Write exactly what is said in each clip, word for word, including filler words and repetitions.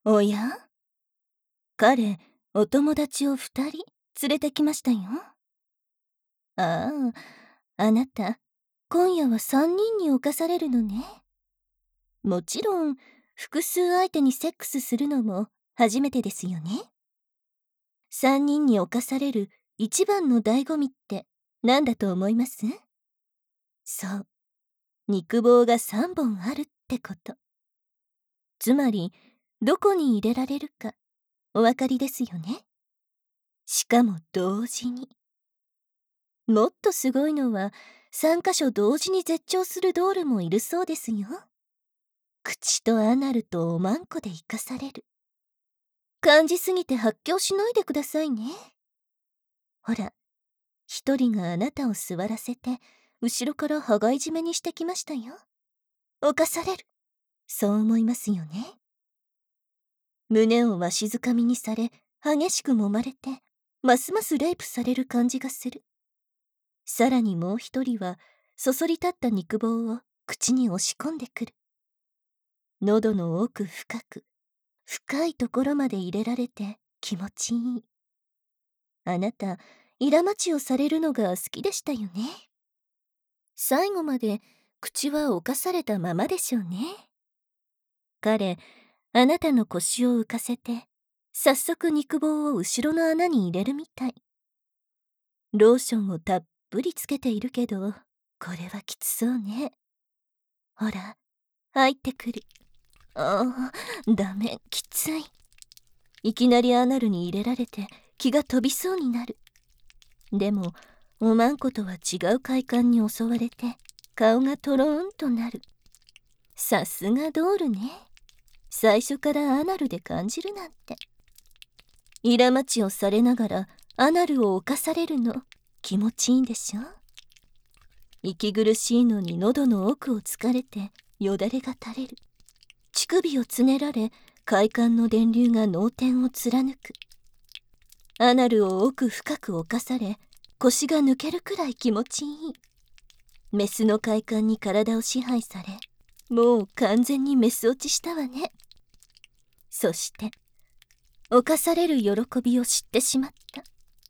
おや？彼、お友達を二人連れてきましたよ。ああ、あなた、今夜は三人に侵されるのね。もちろん、複数相手にセックスするのも初めてですよね。三人に侵される一番の醍醐味って何だと思います？そう、肉棒が三本あるってこと。つまり、どこに入れられるか、お分かりですよね。しかも同時に。もっとすごいのは、三箇所同時に絶頂するドールもいるそうですよ。口とアナルとおまんこで生かされる。感じすぎて発狂しないでくださいね。ほら、一人があなたを座らせて、後ろから羽交い締めにしてきましたよ。犯される。そう思いますよね。胸をわしづかみにされ、激しく揉まれて、ますますレイプされる感じがする。さらにもう一人は、そそり立った肉棒を口に押し込んでくる。喉の奥深く、深いところまで入れられて気持ちいい。あなた、イラ待ちをされるのが好きでしたよね。最後まで口は侵されたままでしょうね。彼、あなたの腰を浮かせて、早速肉棒を後ろの穴に入れるみたい。ローションをたっぷりつけているけど、これはきつそうね。ほら、入ってくる。ああ、ダメ、きつい。いきなりアナルに入れられて気が飛びそうになる。でも、おまんことは違う快感に襲われて、顔がトローンとなる。さすがドールね。最初からアナルで感じるなんて。イラ待ちをされながらアナルを侵されるの気持ちいいんでしょ？息苦しいのに喉の奥をつかれてよだれが垂れる。乳首をつねられ快感の電流が脳天を貫く。アナルを奥深く侵され腰が抜けるくらい気持ちいい。メスの快感に体を支配されもう完全にメス落ちしたわね。そして侵される喜びを知ってしまった。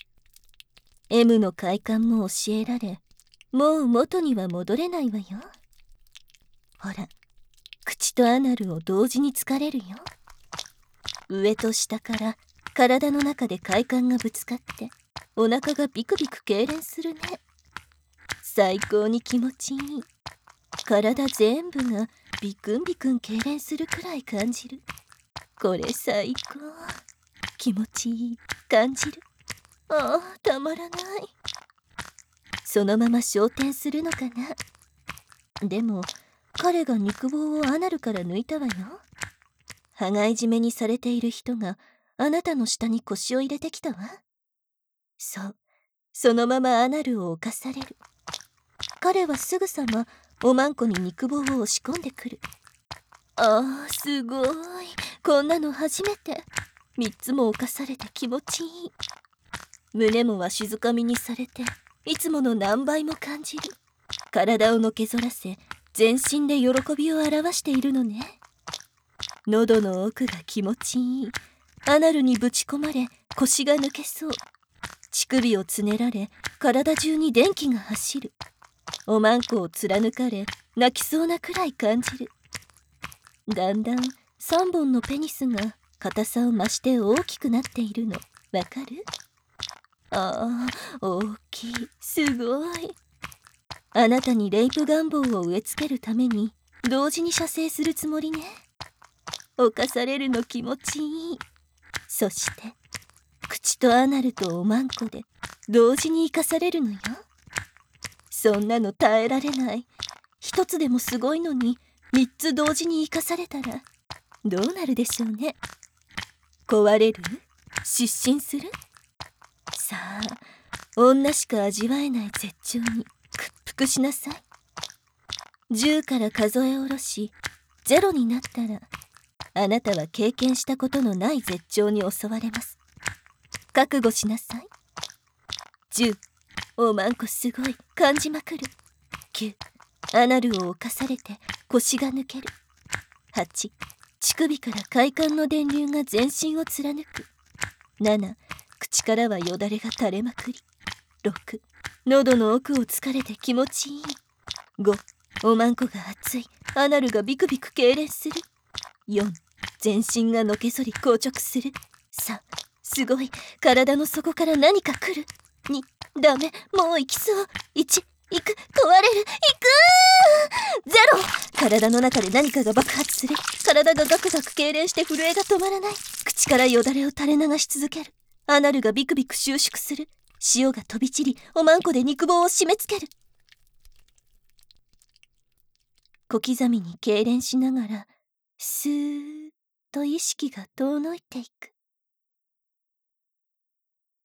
M の快感も教えられもう元には戻れないわよ。ほら、口とアナルを同時に疲れるよ。上と下から体の中で快感がぶつかってお腹がビクビク痙攣するね。最高に気持ちいい。体全部がビクンビクン痙攣するくらい感じる。これ最高。気持ちいい。感じる。ああ、たまらない。そのまま昇天するのかな。でも彼が肉棒をアナルから抜いたわよ。羽交い締めにされている人があなたの下に腰を入れてきたわ。そう、そのままアナルを侵される。彼はすぐさまおまんこに肉棒を押し込んでくる。ああ、すごい。こんなの初めて。三つも侵されて気持ちいい。胸もわしづかみにされていつもの何倍も感じる。体をのけぞらせ全身で喜びを表しているのね。喉の奥が気持ちいい。アナルにぶち込まれ腰が抜けそう。乳首をつねられ体中に電気が走る。おまんこを貫かれ泣きそうなくらい感じる。だんだん三本のペニスが硬さを増して大きくなっているのわかる？ああ、大きい。すごい。あなたにレイプ願望を植え付けるために同時に射精するつもりね。侵されるの気持ちいい。そして口とアナルとおまんこで同時に生かされるのよ。そんなの耐えられない。一つでもすごいのに三つ同時に生かされたらどうなるでしょうね。壊れる？失神する？さあ、女しか味わえない絶頂に屈服しなさい。じゅうから数え下ろしゼロになったらあなたは経験したことのない絶頂に襲われます。覚悟しなさい。じゅう、おまんこすごい、感じまくる。きゅう、アナルを侵されて腰が抜ける。はち、 乳首から快感の電流が全身を貫く。なな、口からはよだれが垂れまくり。ろく、喉の奥を疲れて気持ちいい。ご、おまんこが熱い。アナルがビクビク痙攣する。よん、全身がのけぞり硬直する。さん、すごい。体の底から何か来る。に、ダメ。もう行きそう。いち、行く。壊れる。行くー。ゼロ。体の中で何かが爆発する。体がガクガク痙攣して震えが止まらない。口からよだれを垂れ流し続ける。アナルがビクビク収縮する。塩が飛び散り、おまんこで肉棒を締め付ける。小刻みに痙攣しながら、スーッと意識が遠のいていく。